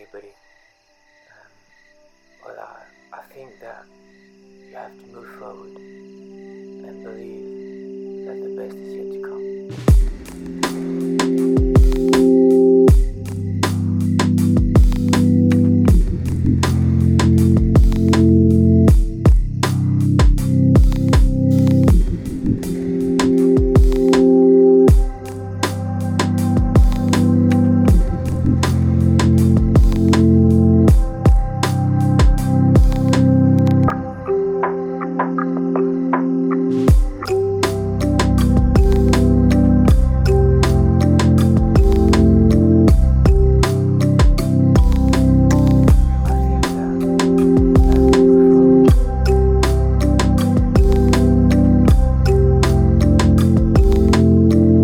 anybody. But I think that you have to move forward and believe that the best is yet to